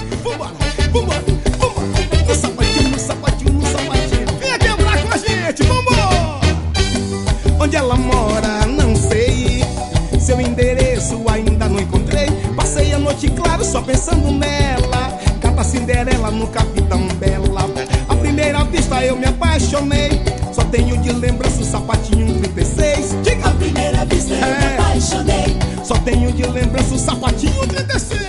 Vambora, vambora, vambora. No sapatinho, no sapatinho, no sapatinho. Venha quebrar com a gente, vambora. Onde ela mora, não sei. Seu endereço ainda não encontrei. Passei a noite claro só pensando nela. Canta Cinderela no Capitão Bela. À primeira vista eu me apaixonei. Só tenho de lembrança o sapatinho 36. Diga! À primeira vista eu me apaixonei. Só tenho de lembrança o sapatinho 36.